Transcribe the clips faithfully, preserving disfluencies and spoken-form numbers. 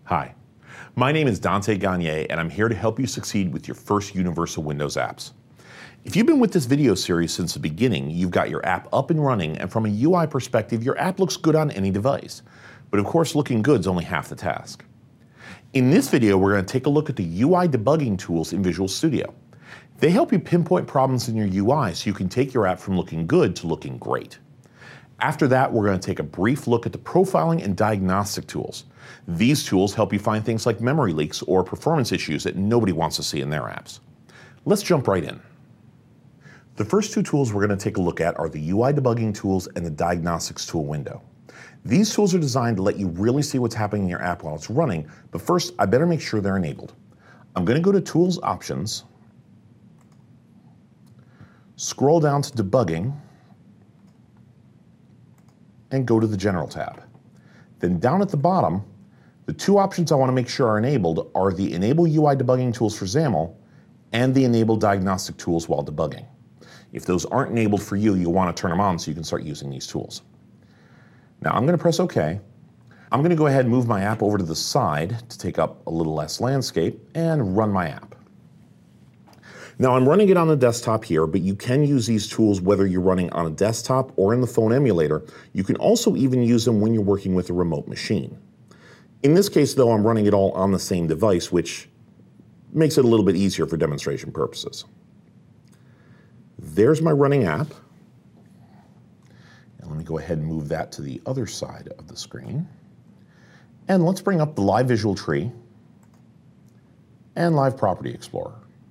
Hi, my name is Dante Gagne, and I'm here to help you succeed with your first Universal Windows apps. If you've been with this video series since the beginning, you've got your app up and running, and from a U I perspective, your app looks good on any device. But of course, looking good is only half the task. In this video, we're going to take a look at the U I debugging tools in Visual Studio. They help you pinpoint problems in your U I so you can take your app from looking good to looking great. After that, we're going to take a brief look at the profiling and diagnostic tools. These tools help you find things like memory leaks or performance issues that nobody wants to see in their apps. Let's jump right in. The first two tools we're going to take a look at are the U I debugging tools and the diagnostics tool window. These tools are designed to let you really see what's happening in your app while it's running, but first I better make sure they're enabled. I'm going to go to Tools Options, scroll down to Debugging, and go to the General tab. Then down at the bottom, the two options I want to make sure are enabled are the Enable U I Debugging Tools for XAML and the Enable Diagnostic Tools while debugging. If those aren't enabled for you, you'll want to turn them on so you can start using these tools. Now I'm going to press OK. I'm going to go ahead and move my app over to the side to take up a little less landscape and run my app. Now I'm running it on the desktop here, but you can use these tools whether you're running on a desktop or in the phone emulator. You can also even use them when you're working with a remote machine. In this case though, I'm running it all on the same device, which makes it a little bit easier for demonstration purposes. There's my running app. And let me go ahead and move that to the other side of the screen. And let's bring up the Live Visual Tree and Live Property Explorer.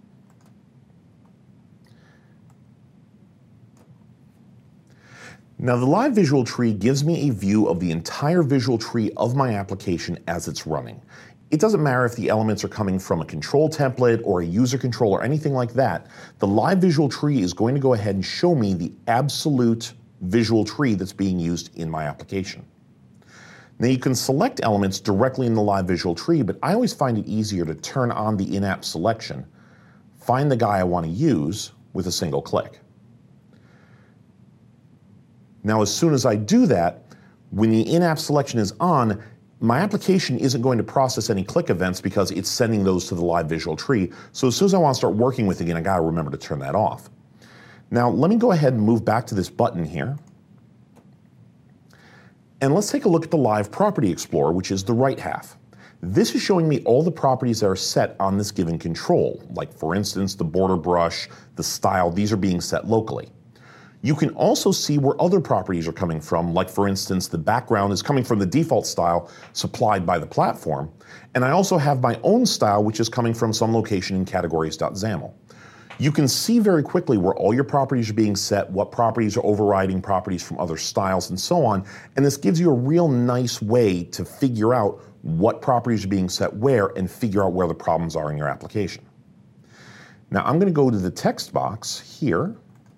Now the Live Visual Tree gives me a view of the entire visual tree of my application as it's running. It doesn't matter if the elements are coming from a control template or a user control or anything like that. The Live Visual Tree is going to go ahead and show me the absolute visual tree that's being used in my application. Now you can select elements directly in the Live Visual Tree, but I always find it easier to turn on the in-app selection, find the guy I want to use with a single click. Now as soon as I do that, when the in-app selection is on, my application isn't going to process any click events because it's sending those to the Live Visual Tree. So as soon as I want to start working with it again, I got to remember to turn that off. Now let me go ahead and move back to this button here. And let's take a look at the Live Property Explorer, which is the right half. This is showing me all the properties that are set on this given control. Like for instance, the border brush, the style, these are being set locally. You can also see where other properties are coming from, like for instance, the background is coming from the default style supplied by the platform. And I also have my own style, which is coming from some location in categories.xaml. You can see very quickly where all your properties are being set, what properties are overriding properties from other styles, and so on. And this gives you a real nice way to figure out what properties are being set where and figure out where the problems are in your application. Now I'm going to go to the text box here.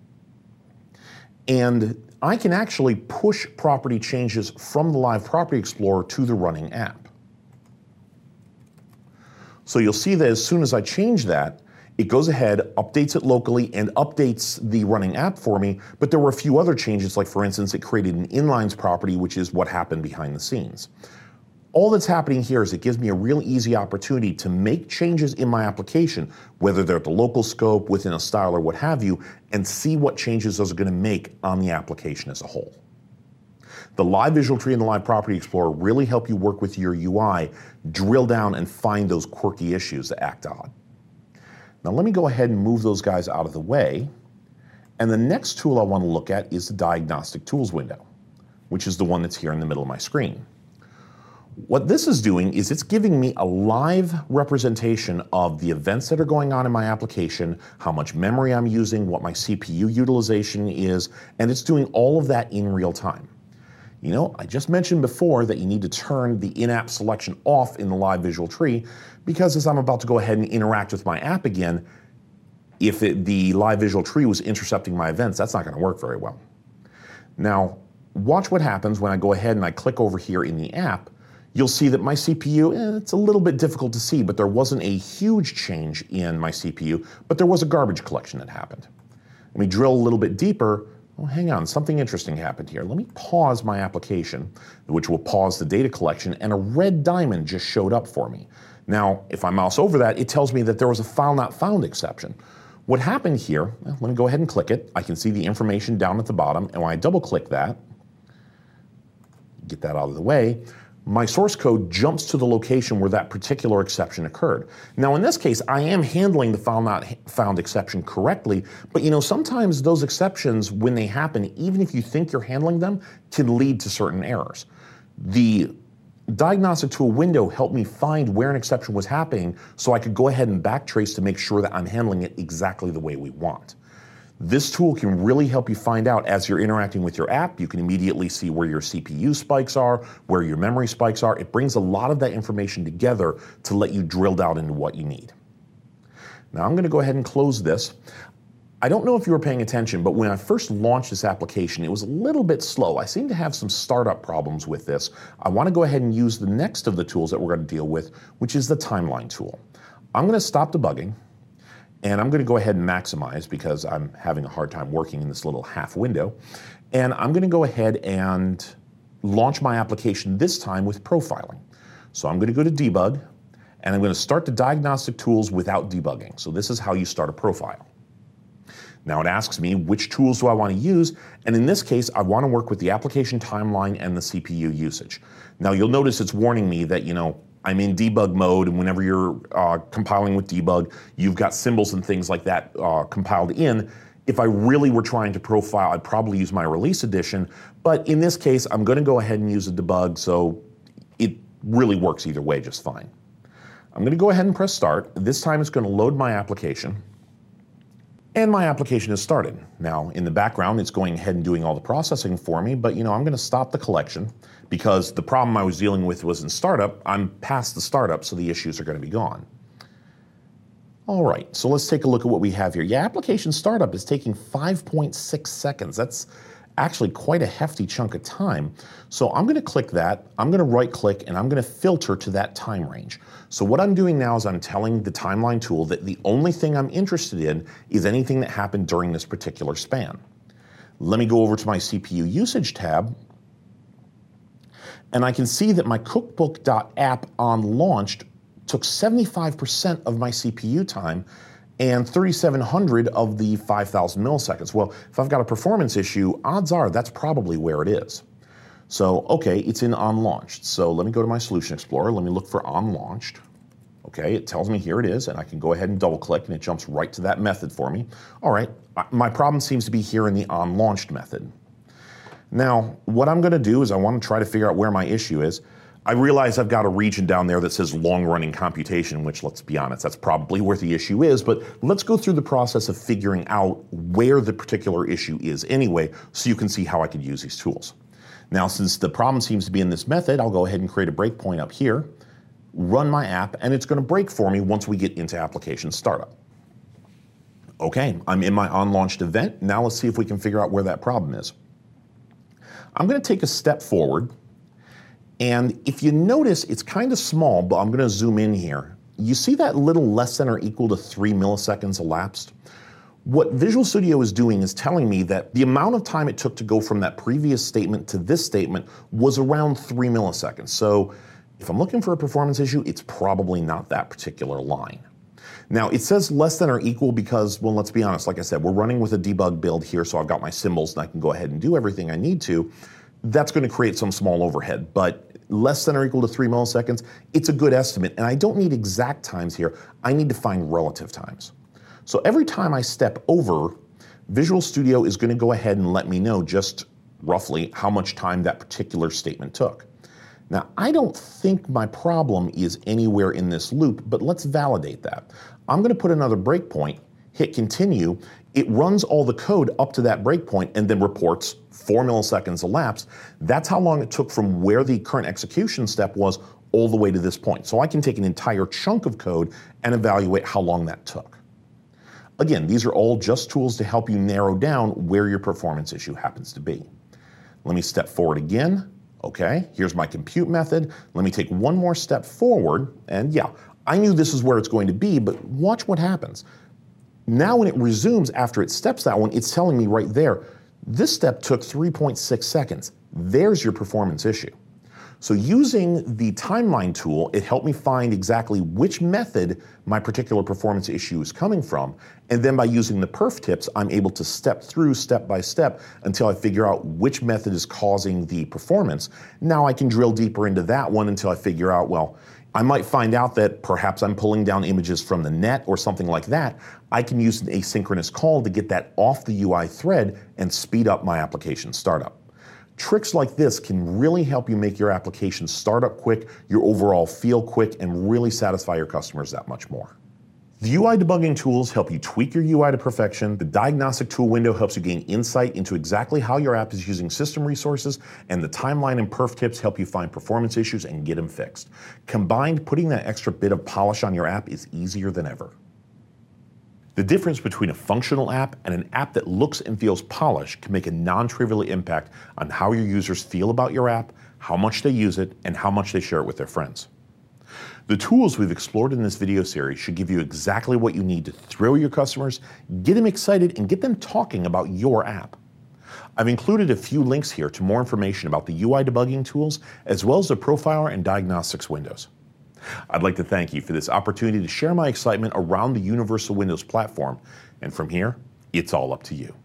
And I can actually push property changes from the Live Property Explorer to the running app. So you'll see that as soon as I change that, it goes ahead, updates it locally, and updates the running app for me. But there were a few other changes, like for instance, it created an inlines property, which is what happened behind the scenes. All that's happening here is it gives me a real easy opportunity to make changes in my application, whether they're at the local scope, within a style, or what have you, and see what changes those are going to make on the application as a whole. The Live Visual Tree and the Live Property Explorer really help you work with your U I, drill down and find those quirky issues that act odd. Now let me go ahead and move those guys out of the way. And the next tool I want to look at is the Diagnostic Tools window, which is the one that's here in the middle of my screen. What this is doing is it's giving me a live representation of the events that are going on in my application, how much memory I'm using, what my C P U utilization is, and it's doing all of that in real time. You know, I just mentioned before that you need to turn the in-app selection off in the Live Visual Tree because as I'm about to go ahead and interact with my app again, if it, the Live Visual Tree was intercepting my events, that's not going to work very well. Now, watch what happens when I go ahead and I click over here in the app. You'll see that my C P U, eh, it's a little bit difficult to see, but there wasn't a huge change in my C P U, but there was a garbage collection that happened. Let me drill a little bit deeper. Oh, hang on, something interesting happened here. Let me pause my application, which will pause the data collection, and a red diamond just showed up for me. Now, if I mouse over that, it tells me that there was a file not found exception. What happened here, well, let me go ahead and click it. I can see the information down at the bottom, and when I double click that, get that out of the way, my source code jumps to the location where that particular exception occurred. Now in this case, I am handling the file not found exception correctly, but you know, sometimes those exceptions, when they happen, even if you think you're handling them, can lead to certain errors. The diagnostic tool window helped me find where an exception was happening so I could go ahead and backtrace to make sure that I'm handling it exactly the way we want. This tool can really help you find out as you're interacting with your app. You can immediately see where your C P U spikes are, where your memory spikes are. It brings a lot of that information together to let you drill down into what you need. Now I'm going to go ahead and close this. I don't know if you were paying attention, but when I first launched this application, it was a little bit slow. I seem to have some startup problems with this. I want to go ahead and use the next of the tools that we're going to deal with, which is the timeline tool. I'm going to stop debugging. And I'm going to go ahead and maximize because I'm having a hard time working in this little half window. And I'm going to go ahead and launch my application this time with profiling. So I'm going to go to debug, and I'm going to start the diagnostic tools without debugging. So this is how you start a profile. Now it asks me which tools do I want to use, and in this case I want to work with the application timeline and the C P U usage. Now you'll notice it's warning me that, you know, I'm in debug mode, and whenever you're uh, compiling with debug, you've got symbols and things like that uh, compiled in. If I really were trying to profile, I'd probably use my release edition, but in this case, I'm going to go ahead and use a debug, so it really works either way just fine. I'm going to go ahead and press start. This time it's going to load my application, and my application is started. Now, in the background, it's going ahead and doing all the processing for me, but you know, I'm going to stop the collection because the problem I was dealing with was in startup. I'm past the startup, so the issues are going to be gone. All right, so let's take a look at what we have here. Yeah, application startup is taking five point six seconds. That's actually quite a hefty chunk of time. So I'm going to click that, I'm going to right click, and I'm going to filter to that time range. So what I'm doing now is I'm telling the timeline tool that the only thing I'm interested in is anything that happened during this particular span. Let me go over to my C P U usage tab, and I can see that my cookbook.app on launched took seventy-five percent of my C P U time and thirty-seven hundred of the five thousand milliseconds. Well, if I've got a performance issue, odds are that's probably where it is. So, okay, it's in onLaunched. So let me go to my Solution Explorer. Let me look for onLaunched. Okay, it tells me here it is, and I can go ahead and double click, and it jumps right to that method for me. All right, my problem seems to be here in the onLaunched method. Now, what I'm gonna do is I wanna try to figure out where my issue is. I realize I've got a region down there that says long-running computation, which, let's be honest, that's probably where the issue is, but let's go through the process of figuring out where the particular issue is anyway, so you can see how I could use these tools. Now, since the problem seems to be in this method, I'll go ahead and create a breakpoint up here, run my app, and it's gonna break for me once we get into application startup. Okay, I'm in my onLaunched event. Now let's see if we can figure out where that problem is. I'm gonna take a step forward, and if you notice, it's kind of small, but I'm going to zoom in here. You see that little less than or equal to three milliseconds elapsed? What Visual Studio is doing is telling me that the amount of time it took to go from that previous statement to this statement was around three milliseconds. So if I'm looking for a performance issue, it's probably not that particular line. Now, it says less than or equal because, well, let's be honest, like I said, we're running with a debug build here, so I've got my symbols and I can go ahead and do everything I need to. That's going to create some small overhead, but less than or equal to three milliseconds, it's a good estimate, and I don't need exact times here. I need to find relative times. So every time I step over, Visual Studio is going to go ahead and let me know just roughly how much time that particular statement took. Now, I don't think my problem is anywhere in this loop, but let's validate that. I'm going to put another breakpoint, hit continue. It runs all the code up to that breakpoint and then reports four milliseconds elapsed. That's how long it took from where the current execution step was all the way to this point. So I can take an entire chunk of code and evaluate how long that took. Again, these are all just tools to help you narrow down where your performance issue happens to be. Let me step forward again. Okay, here's my compute method. Let me take one more step forward, and yeah, I knew this is where it's going to be, but watch what happens. Now when it resumes after it steps that one, it's telling me right there, This step took three point six seconds. There's your performance issue. So using the timeline tool, it helped me find exactly which method my particular performance issue is coming from. And then by using the perf tips, I'm able to step through step by step until I figure out which method is causing the performance. Now I can drill deeper into that one until I figure out, well, I might find out that perhaps I'm pulling down images from the net or something like that. I can use an asynchronous call to get that off the U I thread and speed up my application startup. Tricks like this can really help you make your application start up quick, your overall feel quick, and really satisfy your customers that much more. The U I debugging tools help you tweak your U I to perfection. The diagnostic tool window helps you gain insight into exactly how your app is using system resources, and the timeline and perf tips help you find performance issues and get them fixed. Combined, putting that extra bit of polish on your app is easier than ever. The difference between a functional app and an app that looks and feels polished can make a non-trivial impact on how your users feel about your app, how much they use it, and how much they share it with their friends. The tools we've explored in this video series should give you exactly what you need to thrill your customers, get them excited, and get them talking about your app. I've included a few links here to more information about the U I debugging tools, as well as the profiler and diagnostics windows. I'd like to thank you for this opportunity to share my excitement around the Universal Windows platform, and from here, it's all up to you.